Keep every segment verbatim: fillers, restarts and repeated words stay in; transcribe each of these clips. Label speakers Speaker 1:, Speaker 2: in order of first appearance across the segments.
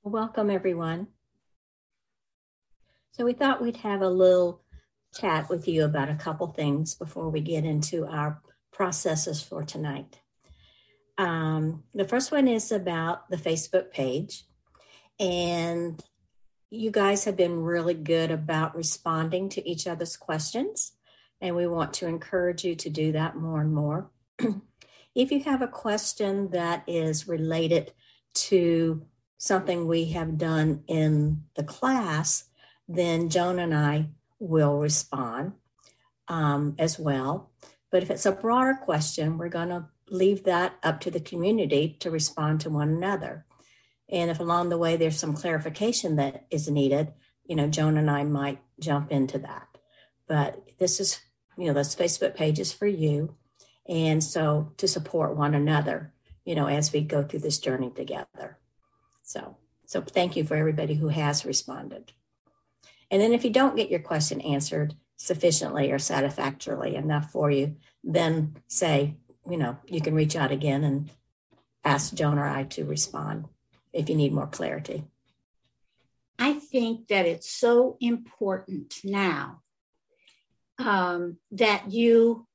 Speaker 1: Welcome, everyone. So we thought we'd have a little chat with you about a couple things before we get into our processes for tonight. Um, the first one is about the Facebook page. And you guys have been really good about responding to each other's questions. And we want to encourage you to do that more and more. If you have a question that is related to something we have done in the class, then Joan and I will respond um, as well. But if it's a broader question, we're going to leave that up to the community to respond to one another. And if along the way there's some clarification that is needed, you know, Joan and I might jump into that. But this is, you know, this Facebook page is for you. And so to support one another, you know, as we go through this journey together. So, so thank you for everybody who has responded. And then if you don't get your question answered sufficiently or satisfactorily enough for you, then say, you know, you can reach out again and ask Joan or I to respond if you need more clarity.
Speaker 2: I think that it's so important now um, that you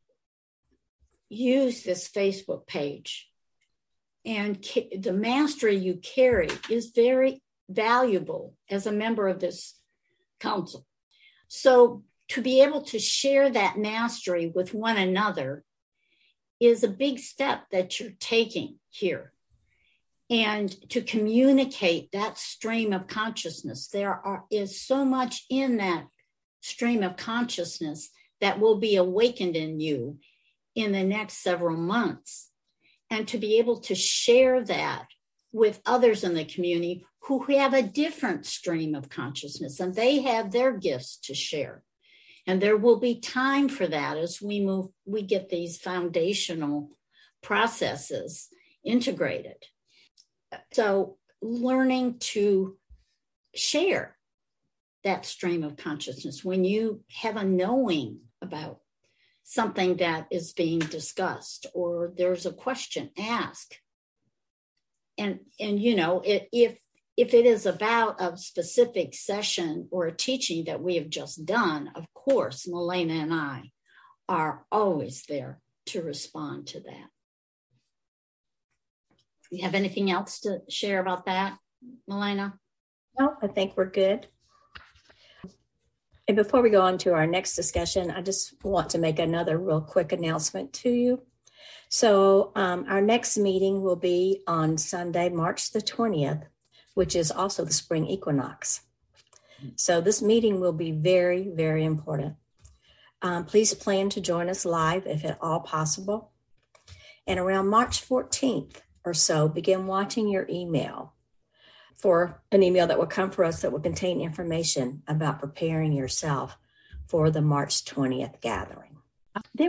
Speaker 2: use this Facebook page, and ca- the mastery you carry is very valuable as a member of this council. So to be able to share that mastery with one another is a big step that you're taking here. And to communicate that stream of consciousness, there are, is so much in that stream of consciousness that will be awakened in you in the next several months. And to be able to share that with others in the community who have a different stream of consciousness, and they have their gifts to share. And there will be time for that as we move, we get these foundational processes integrated. So learning to share that stream of consciousness when you have a knowing about something that is being discussed, or there's a question asked. And, and you know, it, if, if it is about a specific session or a teaching that we have just done, of course, Milena and I are always there to respond to that. You have anything else to share about that, Milena?
Speaker 1: No, I think we're good. And before we go on to our next discussion, I just want to make another real quick announcement to you. So um, our next meeting will be on Sunday, March the twentieth, which is also the spring equinox. So this meeting will be very, very important. Um, please plan to join us live if at all possible. And around March fourteenth or so, begin watching your email for an email that will come for us that will contain information about preparing yourself for the March twentieth gathering. Then